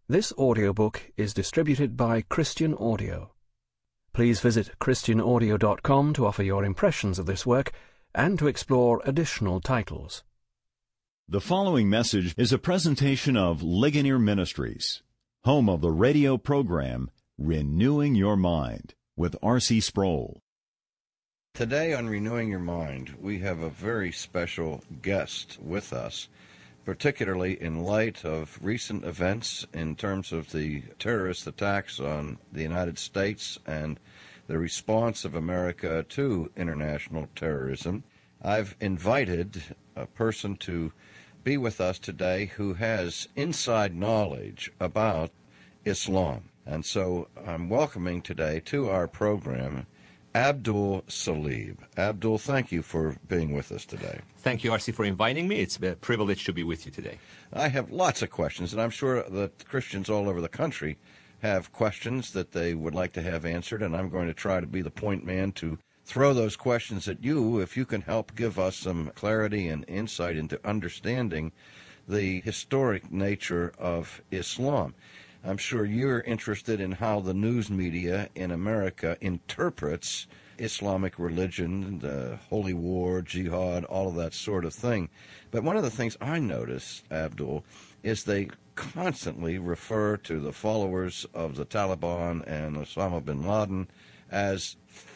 This audiobook is distributed by Christian Audio. Please visit christianaudio.com to offer your impressions of this work and to explore additional titles. The following message is a presentation of Ligonier Ministries, home of the radio program Renewing Your Mind with R.C. Sproul. Today on Renewing Your Mind, we have a very special guest with us, particularly in light of recent events in terms of the terrorist attacks on the United States and the response of America to international terrorism. I've invited a person to be with us today who has inside knowledge about Islam. And so I'm welcoming today to our program Abdul Salib. Abdul, thank you for being with us today. Thank you, R.C., for inviting me. It's a privilege to be with you today. I have lots of questions, and I'm sure that Christians all over the country have questions that they would like to have answered, and I'm going to try to be the point man to throw those questions at you if you can help give us some clarity and insight into understanding the historic nature of Islam. I'm sure you're interested in how the news media in America interprets Islamic religion, the holy war, jihad, all of that sort of thing. But one of the things I notice, Abdul, is they constantly refer to the followers of the Taliban and Osama bin Laden as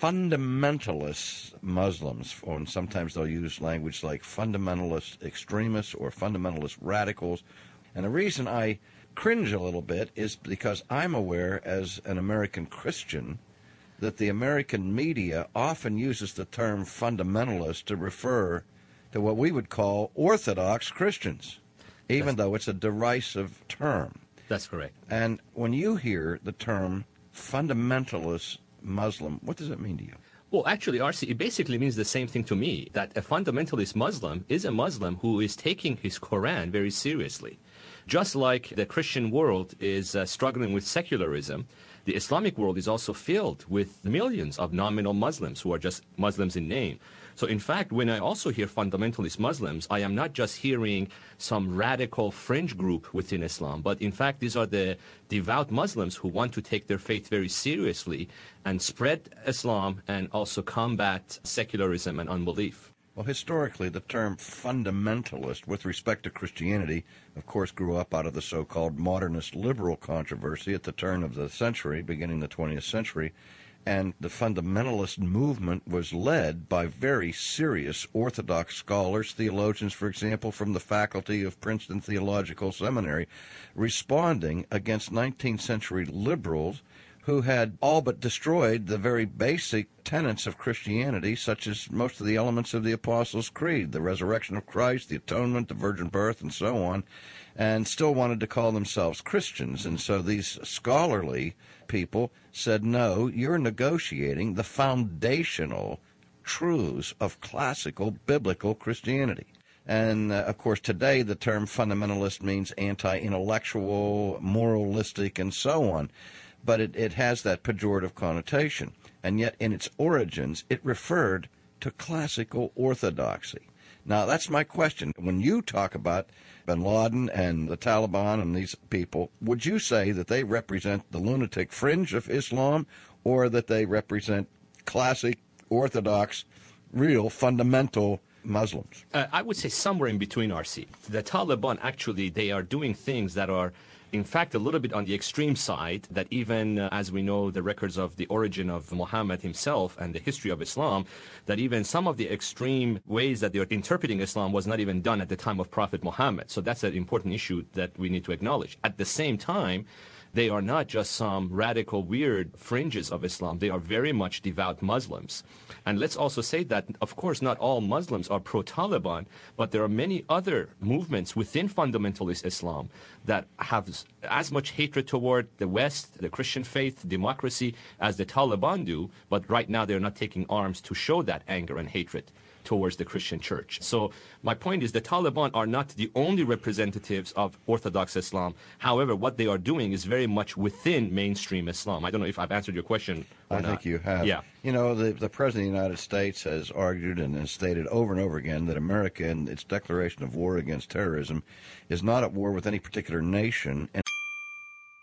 fundamentalist Muslims, or sometimes they'll use language like fundamentalist extremists or fundamentalist radicals. And the reason I cringe a little bit is because I'm aware as an American Christian that the American media often uses the term fundamentalist to refer to what we would call Orthodox Christians, even though it's a derisive term. That's correct. And when you hear the term fundamentalist Muslim, what does it mean to you? Well, actually, R.C., it basically means the same thing to me, that a fundamentalist Muslim is a Muslim who is taking his Quran very seriously. Just like the Christian world is struggling with secularism, the Islamic world is also filled with millions of nominal Muslims who are just Muslims in name. So in fact, when I also hear fundamentalist Muslims, I am not just hearing some radical fringe group within Islam, but in fact, these are the devout Muslims who want to take their faith very seriously and spread Islam and also combat secularism and unbelief. Well, historically, the term fundamentalist with respect to Christianity, of course, grew up out of the so-called modernist liberal controversy at the turn of the century, beginning the 20th century. And the fundamentalist movement was led by very serious Orthodox scholars, theologians, for example, from the faculty of Princeton Theological Seminary, responding against 19th century liberals who had all but destroyed the very basic tenets of Christianity, such as most of the elements of the Apostles' Creed, the resurrection of Christ, the atonement, the virgin birth, and so on, and still wanted to call themselves Christians. And so these scholarly people said, no, you're negotiating the foundational truths of classical biblical Christianity. And, of course, today the term fundamentalist means anti-intellectual, moralistic, and so on. But it has that pejorative connotation. And yet, in its origins, it referred to classical orthodoxy. Now, that's my question. When you talk about bin Laden and the Taliban and these people, would you say that they represent the lunatic fringe of Islam, or that they represent classic, orthodox, real, fundamental Muslims? I would say somewhere in between, R.C. The Taliban, actually, they are doing things that are, in fact, a little bit on the extreme side, that even as we know the records of the origin of Muhammad himself and the history of Islam, that even some of the extreme ways that they are interpreting Islam was not even done at the time of Prophet Muhammad. So that's an important issue that we need to acknowledge. At the same time, they are not just some radical, weird fringes of Islam. They are very much devout Muslims. And let's also say that, of course, not all Muslims are pro-Taliban, but there are many other movements within fundamentalist Islam that have as much hatred toward the West, the Christian faith, democracy, as the Taliban do, but right now they're not taking arms to show that anger and hatred towards the Christian church. So my point is the Taliban are not the only representatives of Orthodox Islam. However, what they are doing is very much within mainstream Islam. I don't know if I've answered your question or not. I think you have. Yeah. You know, the President of the United States has argued and has stated over and over again that America, in its declaration of war against terrorism, is not at war with any particular nation. And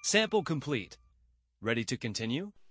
Sample complete. Ready to continue?